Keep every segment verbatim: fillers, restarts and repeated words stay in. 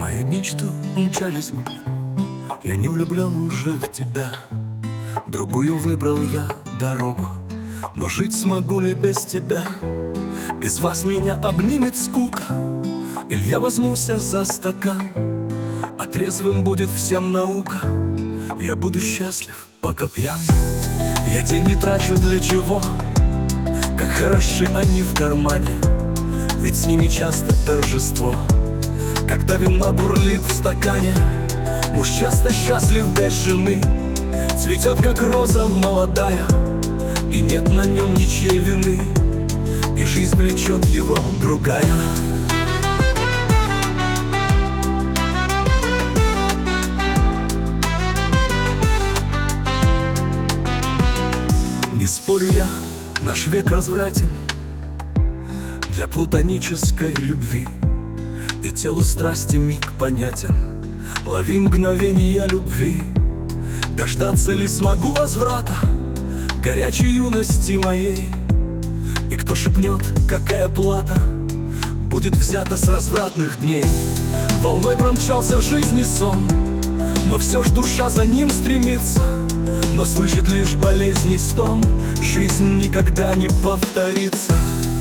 Мои мечты умчались в мглу. Я не влюблен уже в тебя. Другую выбрал я дорогу, но жить смогу ли без тебя? Без вас меня обнимет скука, или я возьмусь за стакан, а трезвым будет всем наука. Я буду счастлив, пока пьян. Я деньги трачу для чего? Как хороши они в кармане, ведь с ними часто торжество. Когда вино бурлит в стакане, муж часто счастлив без жены. Цветет, как роза молодая, и нет на нем ничьей вины, и жизнь влечет его другая. Не спорю я, наш век развратен для платонической любви, и телу страсти миг понятен. Лови мгновения любви. Дождаться ли смогу возврата горячей юности моей? И кто шепнет, какая плата будет взята с развратных дней? Волной промчался в жизни сон, но все ж душа за ним стремится, но слышит лишь болезней стон. Жизнь никогда не повторится.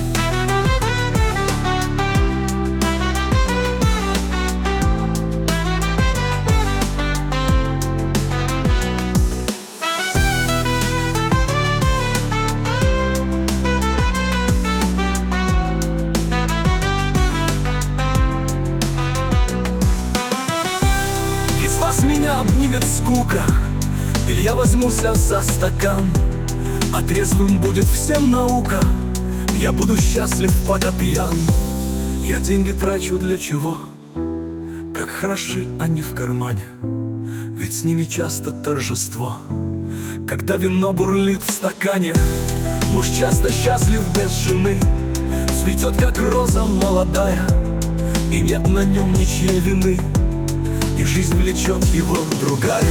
Меня обнимет скука, или я возьмусь за стакан, а трезвым будет всем наука. Я буду счастлив, пока пьян. Я деньги трачу для чего? Как хороши они в кармане, ведь с ними часто торжество. Когда вино бурлит в стакане, муж часто счастлив без жены. Цветет, как роза молодая, и нет на нем ничьей вины, и жизнь влечет его другая.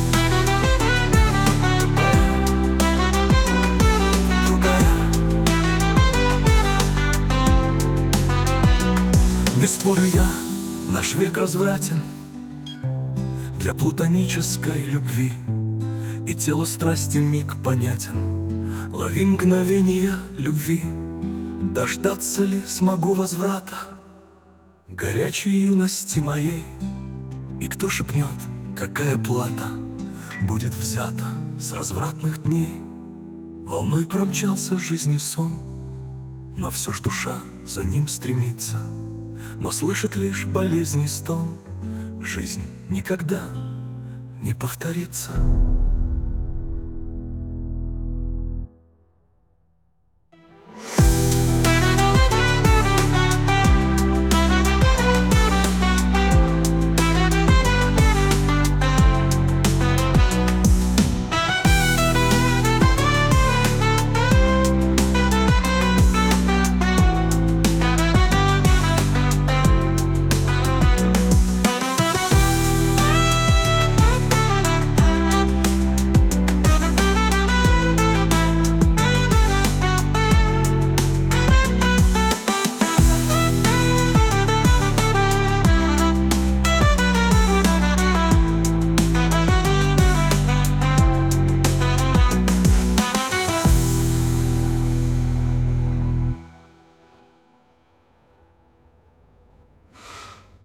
Другая. Не спорю я, наш век развратен для платонической любви, и тело страсти миг понятен. Лови мгновения любви. Дождаться ли смогу возврата горячей юности моей? И кто шепнет, какая плата будет взята с развратных дней? Волной промчался в жизни сон, но все ж душа за ним стремится, но слышит лишь болезней стон. Жизнь никогда не повторится.